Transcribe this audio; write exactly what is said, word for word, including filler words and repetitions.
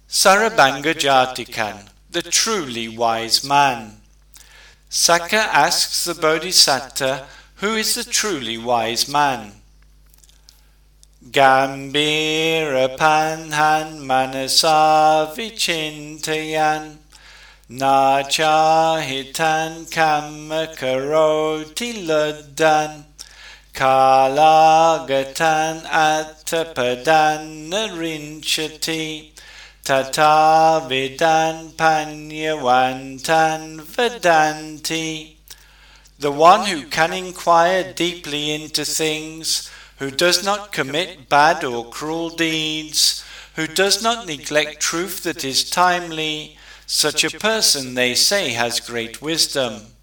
Sarabanga Jatikan, the truly wise man. Sakka asks the Bodhisattva, who is the truly wise man? Gambira panhan manasa vichintayan nachahitan kamma karoti luddan kalagatan attapadan narinchati tata vidan panyavantan vadanti. The one who can inquire deeply into things, who does not commit bad or cruel deeds, who does not neglect truth that is timely, such a person, they say, has great wisdom.